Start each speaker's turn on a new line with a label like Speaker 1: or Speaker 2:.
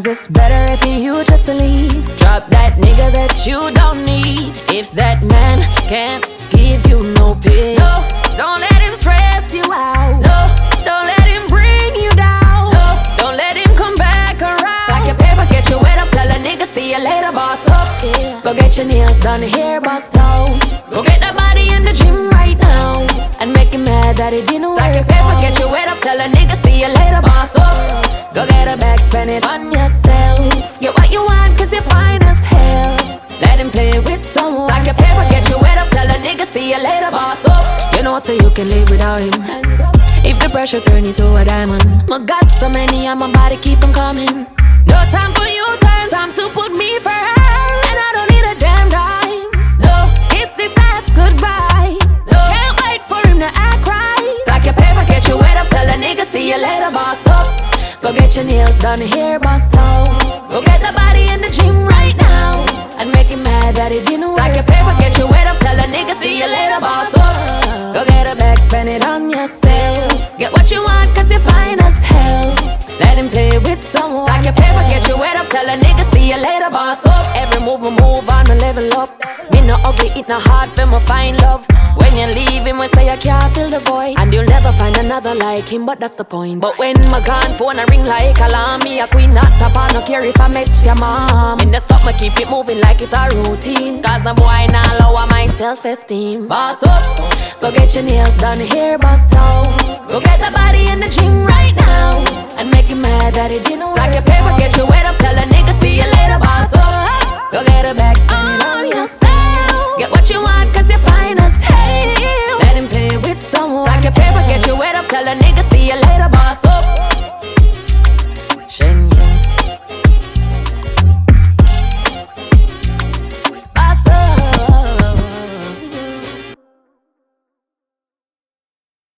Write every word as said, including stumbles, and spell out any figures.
Speaker 1: Sometimes it's better if you just leave. Drop that nigga that you don't need. If that man can't give you no peace, no, don't let him stress you out. No, don't let him bring you down. No, don't let him come back around. Stack your paper, get your weight up, tell a nigga see you later, boss up. Yeah. Go get your nails done, hair bust down. Go get that body in the gym right now and make him mad that he didn't work. Stack your paper, get your weight up, tell a nigga see you later, boss up. Go get a bag, spend it on yourself. Get what you want, cause you're fine as hell. Let him play with someone. Stack your paper, get your weight up, tell a nigga see you later, boss up. You know so you can live without him. Hands up. If the pressure turn into a diamond, my got so many on my body, keep them coming. No time for you turn, time to put me first. And I don't need a damn dime. No, kiss this ass goodbye. No, can't wait for him to act right. Stack your paper, get your weight up, tell a nigga see you later, boss up. Go get your nails done, hair bust down. Go get the body in the gym right now and make him mad that he didn't work. Stack your paper, get your weight up, tell a nigga see you later, boss up. Go get a bag, spend it on yourself. Get what you want, cause you're fine as hell. Let him play with someone. Stack your paper, get your weight up, tell a nigga see you later, boss up. Every move we move on, me level up. Me no ugly, it no hard for me find love. When you leave him, we say you can't fill the void, and you'll never find another like him, but that's the point. But when my gone, phone a ring like alarm. Me a queen, not top, I no care if I met your mom. In the stop, me keep it moving like it's a routine, cause the boy now lower my self-esteem. Boss up, go get your nails done, hair bust down. Go get the body in the gym right now and make him mad that he didn't work. Stack your paper, get your weight up, tell a nigga see you later, boss up. Go get a bag, spend it on yourself. Get what you want, cause you're fine as hell. Let him play with someone. Stack your paper, get your weight up, tell a nigga see you later, boss